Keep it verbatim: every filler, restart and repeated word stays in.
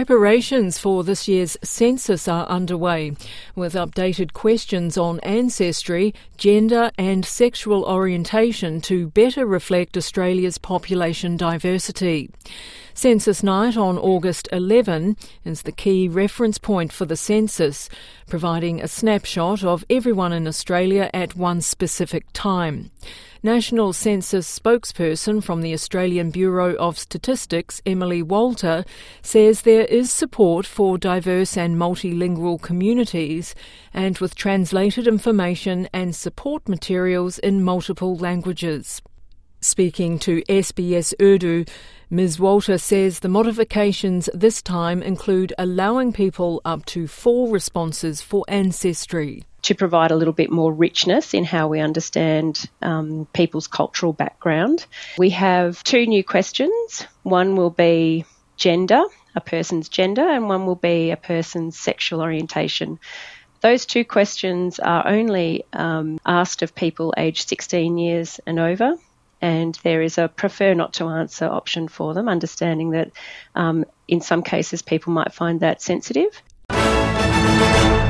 Preparations for this year's census are underway, with updated questions on ancestry, gender and sexual orientation to better reflect Australia's population diversity. Census Night on August eleventh is the key reference point for the census, providing a snapshot of everyone in Australia at one specific time. National Census spokesperson from the Australian Bureau of Statistics, Emily Walter, says there is support for diverse and multilingual communities, and with translated information and support materials in multiple languages. Speaking to S B S Urdu, Miz Walter says the modifications this time include allowing people up to four responses for ancestry. To provide a little bit more richness in how we understand um, people's cultural background. We have two new questions. One will be gender, a person's gender, and one will be a person's sexual orientation. Those two questions are only um, asked of people aged sixteen years and over, and there is a prefer not to answer option for them, understanding that um, in some cases people might find that sensitive.